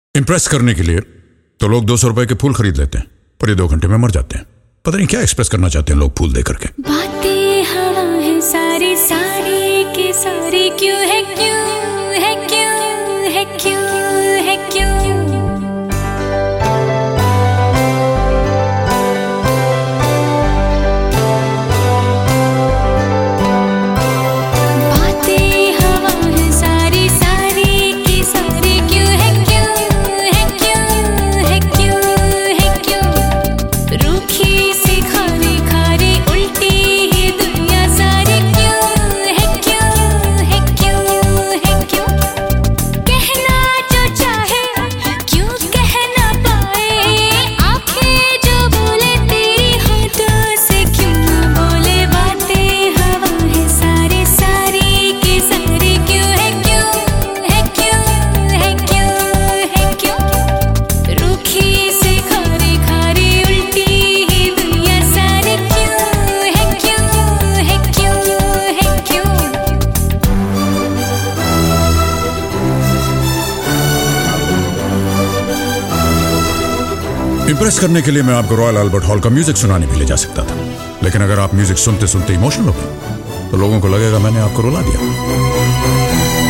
Impress करने के लिए तो लोग 200 रुपए के फूल खरीद लेते हैं, पर ये 2 घंटे में मर जाते हैं। पता नहीं क्या एक्सप्रेस करना चाहते हैं लोग फूल दे करके। बातें हवा है सारी सारी की सारी, क्यों है क्यों है क्यों है क्यों है क्यों। इम्प्रेस करने के लिए मैं आपको रॉयल अल्बर्ट हॉल का म्यूजिक सुनाने भी ले जा सकता था, लेकिन अगर आप म्यूजिक सुनते सुनते इमोशनल हो गए तो लोगों को लगेगा मैंने आपको रुला दिया।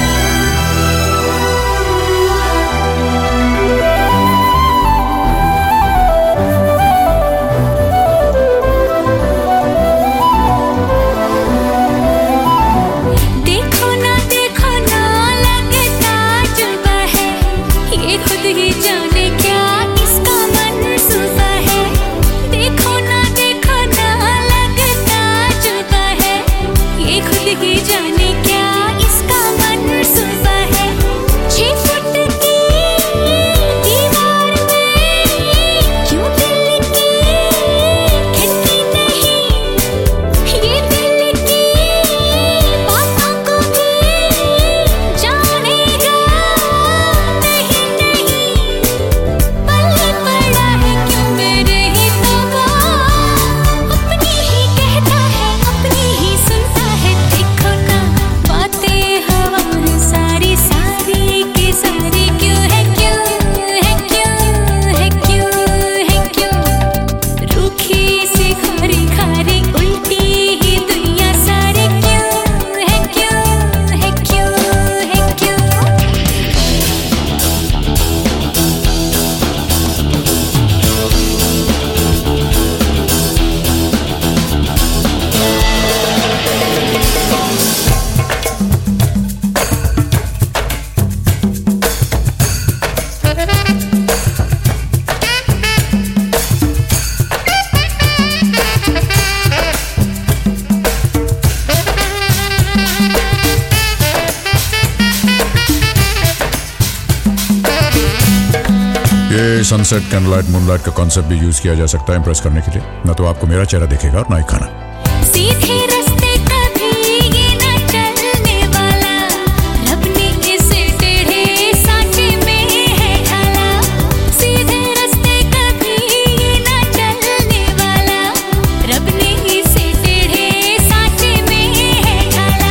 ये सनसेट, कैंडललाइट, मूनलाइट का कॉन्सेप्ट भी यूज किया जा सकता है इम्प्रेस करने के लिए। ना तो आपको मेरा चेहरा दिखेगा और ना ही खाना। सीधे रास्ते कभी ये ना चलने वाला, रब ने इसे टेढ़े सांचे में है ढाला। सीधे रास्ते कभी ये ना चलने वाला, रब ने इसे टेढ़े सांचे में है ढाला।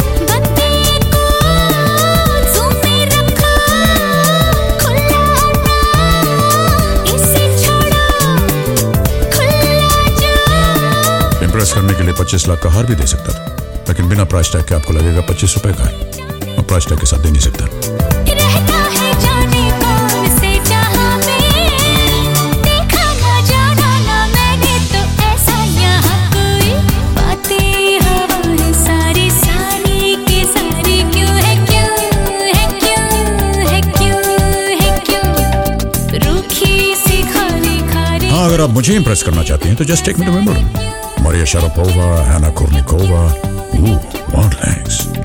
बत्ती को ज़ूम में रखो, खुला इसे छोड़ो, खुला जो। इम्प्रेस करने के लिए 25 लाख का हार भी दे सकता था, लेकिन बिना प्राइस टैग के आपको लगेगा 25 रुपए का है, और प्राइस टैग के साथ दे नहीं सकता। रहता है जाने कौन से जहां में, देखा ना जाना ना मैंने तो ऐसा यहाँ कोई। बातें हवा है सारी सारी की सारी, क्यों है क्यों है क्यों है क्यों है क्यों। रूखी सी खारी खारी। हाँ, अगर आप मुझे इम्प्रेस करना चाहती हैं तो just take me to Wimbledon. Maria Sharapova, Anna Kournikova. Ooh, long legs.